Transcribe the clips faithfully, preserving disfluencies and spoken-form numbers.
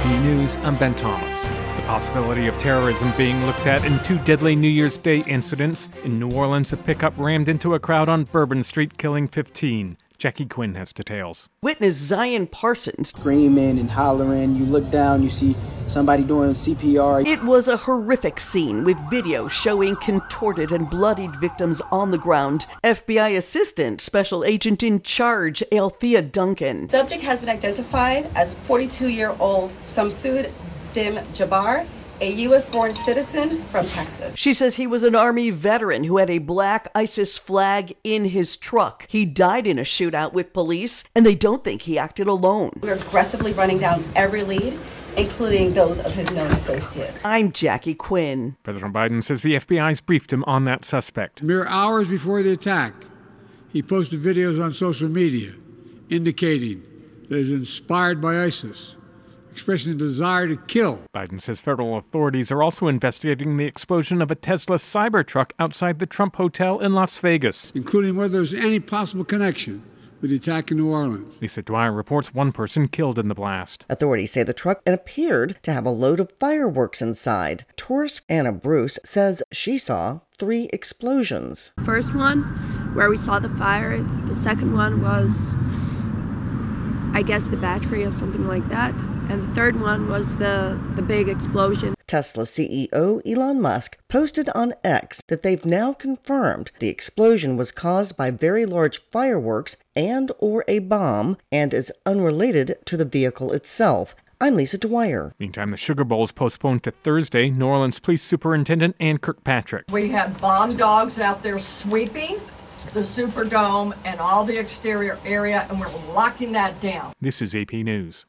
P News, I'm Ben Thomas. The possibility of terrorism being looked at in two deadly New Year's Day incidents. In New Orleans, a pickup rammed into a crowd on Bourbon Street, killing fifteen. Jackie Quinn has details. Witness Zion Parsons screaming and hollering. You look down, you see somebody doing C P R. It was a horrific scene with video showing contorted and bloodied victims on the ground. F B I Assistant Special Agent in Charge, Althea Duncan. Subject has been identified as forty-two-year-old Samsud Dim Jabbar, a U S-born citizen from Texas. She says he was an Army veteran who had a black ISIS flag in his truck. He died in a shootout with police, and they don't think he acted alone. We're aggressively running down every lead, including those of his known associates. I'm Jackie Quinn. President Biden says the F B I's briefed him on that suspect. Mere hours before the attack, he posted videos on social media indicating that he was inspired by ISIS, expressing a desire to kill. Biden says federal authorities are also investigating the explosion of a Tesla Cybertruck outside the Trump Hotel in Las Vegas, including whether there's any possible connection with the attack in New Orleans. Lisa Dwyer reports one person killed in the blast. Authorities say the truck appeared to have a load of fireworks inside. Tourist Anna Bruce says she saw three explosions. First one, where we saw the fire. The second one was, I guess, the battery or something like that. And the third one was the, the big explosion. Tesla C E O Elon Musk posted on X that they've now confirmed the explosion was caused by very large fireworks and or a bomb and is unrelated to the vehicle itself. I'm Lisa Dwyer. Meantime, the Sugar Bowl is postponed to Thursday. New Orleans Police Superintendent Ann Kirkpatrick. We have bomb dogs out there sweeping the Superdome and all the exterior area, and we're locking that down. This is A P News.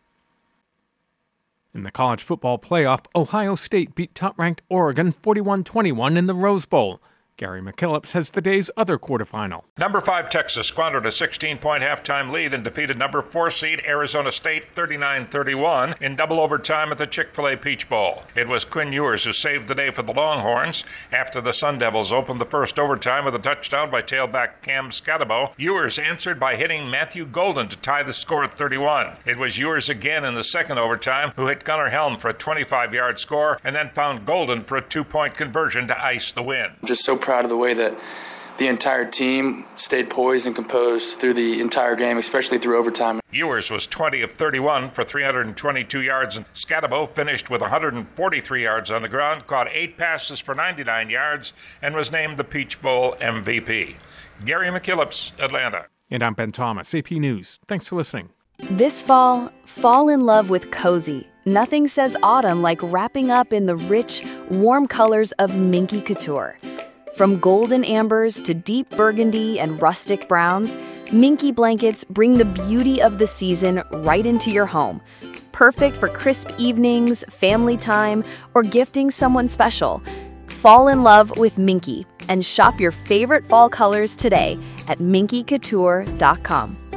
In the college football playoff, Ohio State beat top-ranked Oregon forty-one twenty-one in the Rose Bowl. Gary McKillips has the day's other quarterfinal. Number five Texas squandered a sixteen-point halftime lead and defeated number four seed Arizona State thirty-nine thirty-one in double overtime at the Chick-fil-A Peach Bowl. It was Quinn Ewers who saved the day for the Longhorns after the Sun Devils opened the first overtime with a touchdown by tailback Cam Scatabo. Ewers answered by hitting Matthew Golden to tie the score at thirty-one. It was Ewers again in the second overtime who hit Gunnar Helm for a twenty-five-yard score and then found Golden for a two-point conversion to ice the win. I'm just so proud of the way that the entire team stayed poised and composed through the entire game, especially through overtime. Ewers was twenty of thirty-one for three hundred twenty-two yards, and Scatabo finished with one hundred forty-three yards on the ground, caught eight passes for ninety-nine yards, and was named the Peach Bowl M V P. Gary McKillips, Atlanta. And I'm Ben Thomas, A P News. Thanks for listening. This fall, fall in love with cozy. Nothing says autumn like wrapping up in the rich, warm colors of Minky Couture. From golden ambers to deep burgundy and rustic browns, Minky blankets bring the beauty of the season right into your home. Perfect for crisp evenings, family time, or gifting someone special. Fall in love with Minky and shop your favorite fall colors today at minky couture dot com.